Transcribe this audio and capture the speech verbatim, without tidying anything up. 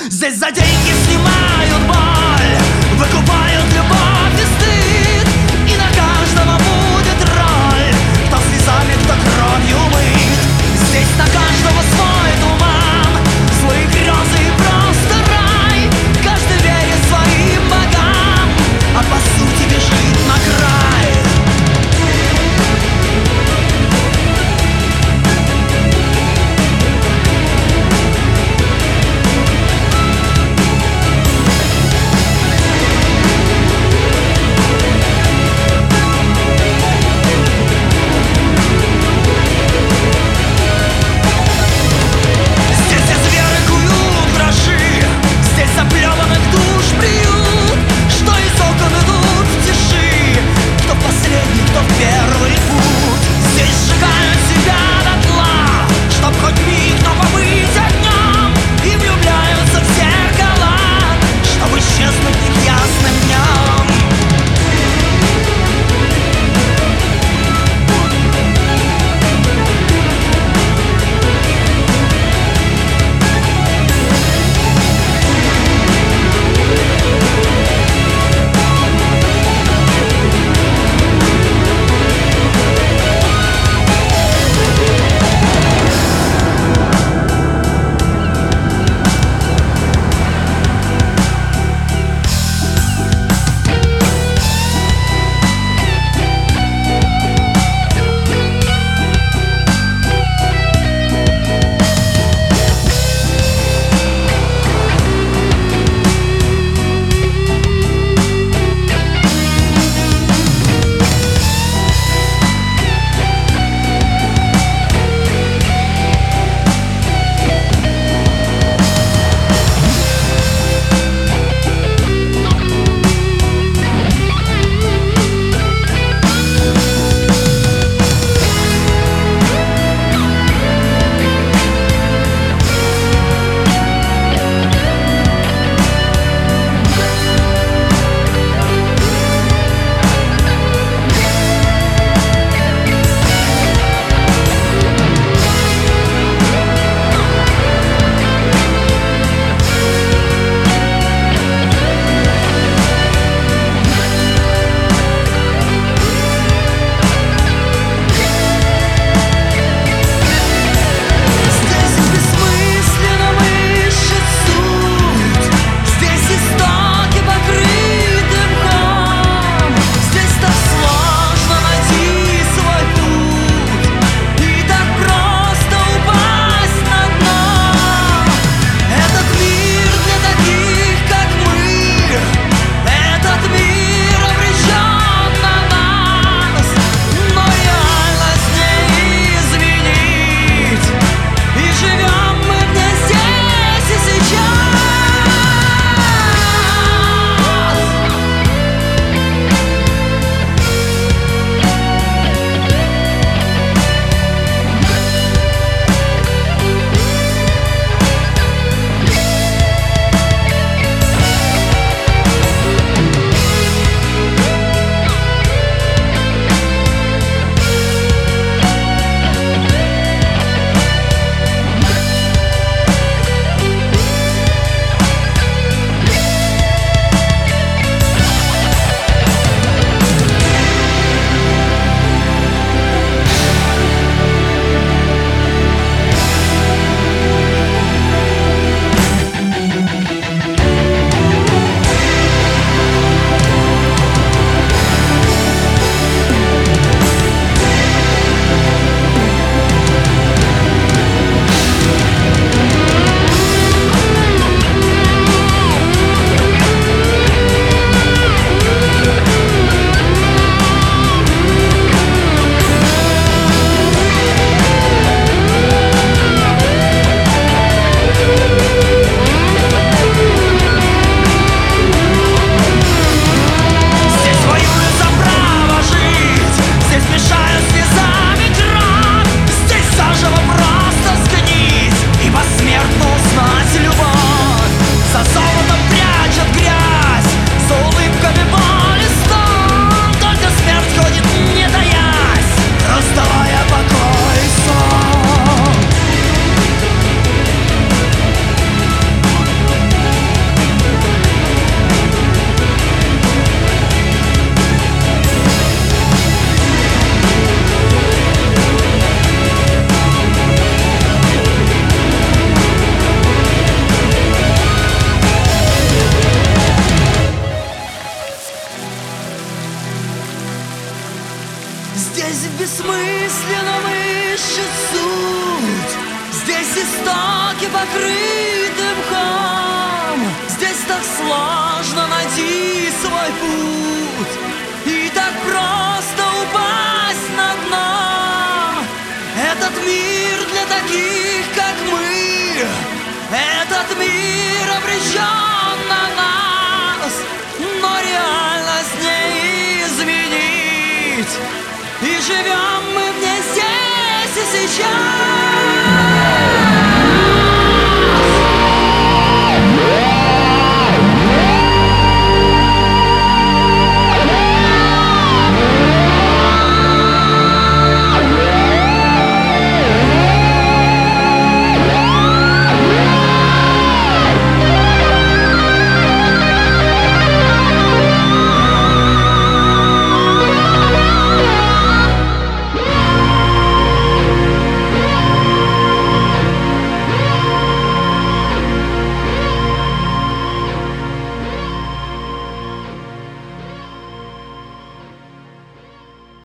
Здесь за деньги снимают боль, выкупают любовь и стыд. И на каждого будет роль, кто слезами, кто кровью мыт. Здесь на каждого свой туман, свои грезы и просто рай. Каждый верит своим богам, а по сути бежит на край. истоки покрыты мхом. Здесь так сложно найти свой путь и так просто упасть на дно. Этот мир для таких, как мы, этот мир обречен на нас, но реальность не изменить, и живем мы в ней здесь и сейчас.